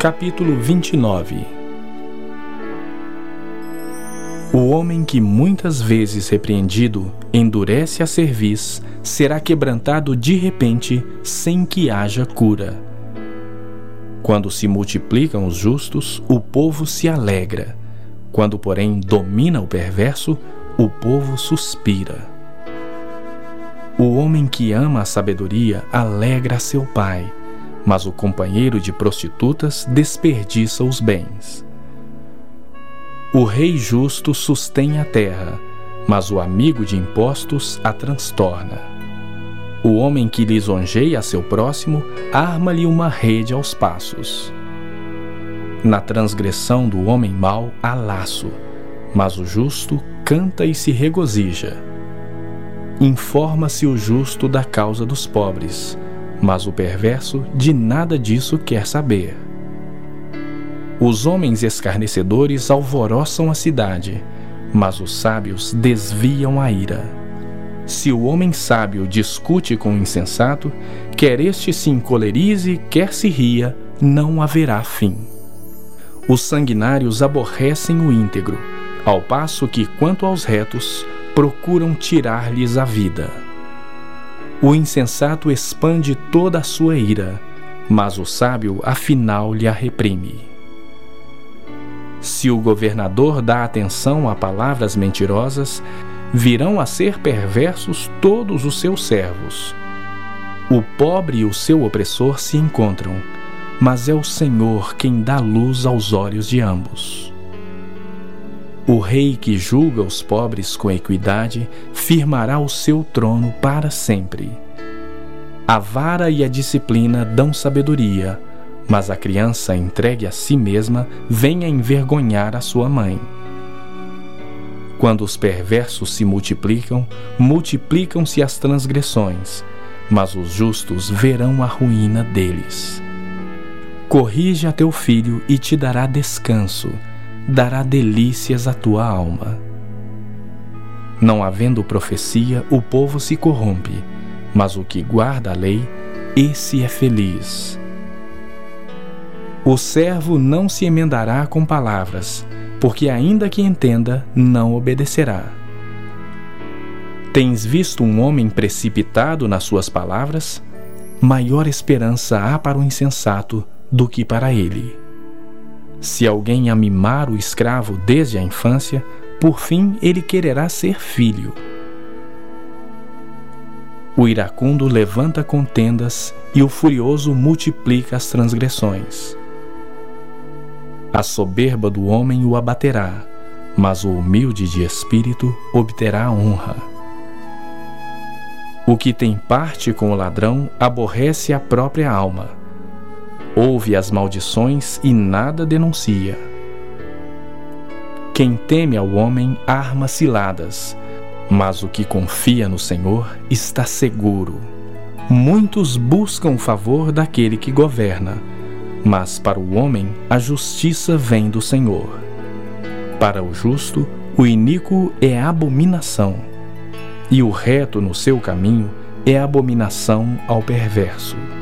Capítulo 29. O homem que muitas vezes repreendido endurece a cerviz, será quebrantado de repente, sem que haja cura. Quando se multiplicam os justos, o povo se alegra. Quando, porém, domina o perverso, o povo suspira. O homem que ama a sabedoria alegra a seu pai, mas o companheiro de prostitutas desperdiça os bens. O rei justo sustém a terra, mas o amigo de impostos a transtorna. O homem que lisonjeia a seu próximo arma-lhe uma rede aos passos. Na transgressão do homem mau há laço, mas o justo canta e se regozija. Informa-se o justo da causa dos pobres, mas o perverso de nada disso quer saber. Os homens escarnecedores alvoroçam a cidade, mas os sábios desviam a ira. Se o homem sábio discute com o insensato, quer este se encolerize, quer se ria, não haverá fim. Os sanguinários aborrecem o íntegro, ao passo que, quanto aos retos, procuram tirar-lhes a vida. O insensato expande toda a sua ira, mas o sábio afinal lhe a reprime. Se o governador dá atenção a palavras mentirosas, virão a ser perversos todos os seus servos. O pobre e o seu opressor se encontram, mas é o Senhor quem dá luz aos olhos de ambos. O rei que julga os pobres com equidade firmará o seu trono para sempre. A vara e a disciplina dão sabedoria, mas a criança entregue a si mesma vem a envergonhar a sua mãe. Quando os perversos se multiplicam, multiplicam-se as transgressões, mas os justos verão a ruína deles. Corrige a teu filho e te dará descanso, dará delícias à tua alma. Não havendo profecia, o povo se corrompe, mas o que guarda a lei, esse é feliz. O servo não se emendará com palavras, porque ainda que entenda, não obedecerá. Tens visto um homem precipitado nas suas palavras? Maior esperança há para o insensato do que para ele. Se alguém amimar o escravo desde a infância, por fim ele quererá ser filho. O iracundo levanta contendas e o furioso multiplica as transgressões. A soberba do homem o abaterá, mas o humilde de espírito obterá honra. O que tem parte com o ladrão aborrece a própria alma. Ouve as maldições e nada denuncia. Quem teme ao homem arma ciladas, mas o que confia no Senhor está seguro. Muitos buscam o favor daquele que governa, mas para o homem a justiça vem do Senhor. Para o justo, o iníquo é abominação, e o reto no seu caminho é abominação ao perverso.